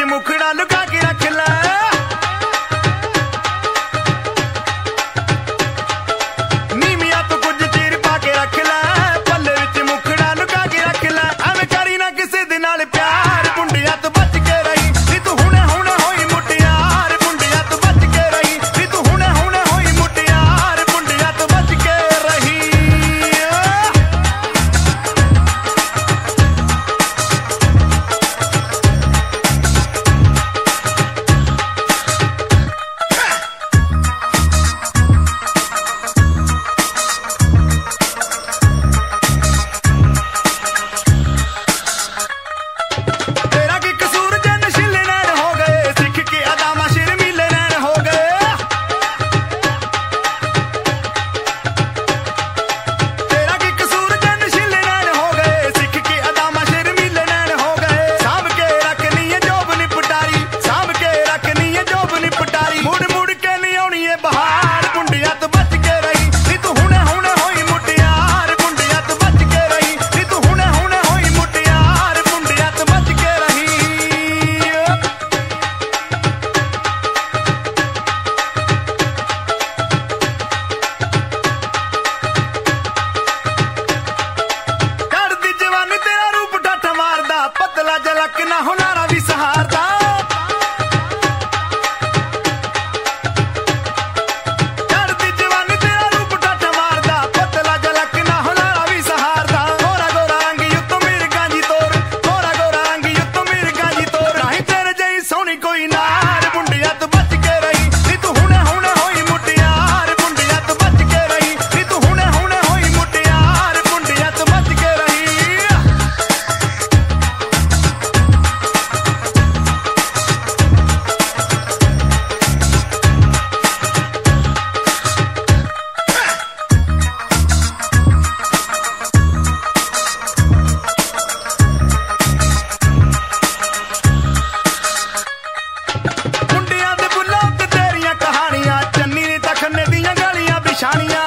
मुखड़ा लुका के रख ले। नीमिया तो कुछ चीर पा के रख ले, पल्ले विच मुखड़ा लुका के रख ले। एवें करी ना किसे दे नाल प्यार, मुंडिया तो बच के रही नी तू हुणे हुणे होई मुटियार। मुंडिया तो बच के रही नी तू हुणे हुणे होई मुटियार। मुंडिया तो बच के रही। तेरा की कसूर जन शिले नैन हो गए, सिख के अदामा शर्मीले नैन हो गए। तेरा की कसूर जन शिले नैन हो गए, सिख के अदामा शर्मीले नैन हो गए। सांभ के रखनी है जोब निपटारी, सांभ के रखनी है जोब निपटारी। मुड़ मुड़ के नहीं आउणी है बहार, मुंडिया तो बच के रही नी तू हुणे हुणे होई मुटियार। मुंडिया तो बच के रही नी तू हुणे हुणे होई मुटियार। मुंडिया तो बच के रही। करदी जवानी तेरा रूप ठाठा मारदा, पतला जलक ना हुनारा भी सहारदा। करदी जवानी तेरा रूप ठाठा मारदा, पतला जलक ना हुनारा भी सहारदा। गोरा गोरा रंग युत्तो मिर्गां जी तोर, गोरा गोरा रंग युत्तो मिर्गां जी तोर। नहीं तेरे जई सोहनी कोई नार, मुंडिया तो बच के रही नी तू हुणे हुणे होई मुटियार। मुंडिया तो बच के रही नी तू हुणे हुणे होई मुटियार। मुंडिया तो बच के रही। मुंडिया दे बुल्लां ते तेरियां कहानियां, चन्नी ने तखने दियां गलियां बिछानियां।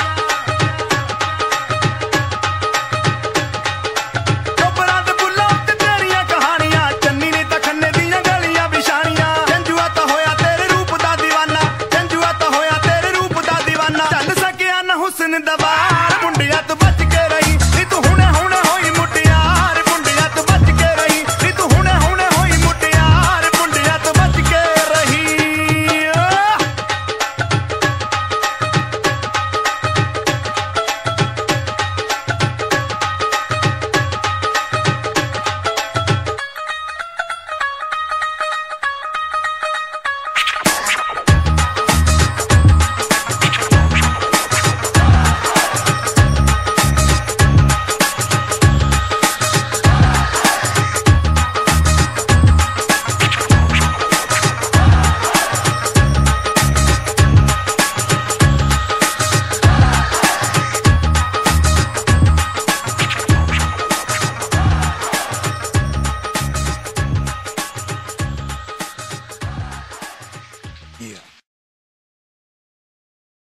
टोबरां दे बुल्लां ते तेरियां कहानियां, चन्नी ने तखने दियां गलियां बिछानियां। जंजुआ तो होया तेरे रूप दा दीवाना, जंजुआ तो होया तेरे रूप दा दीवाना। चल सकिया ना हुस्न दबार, मुंडिया तो बच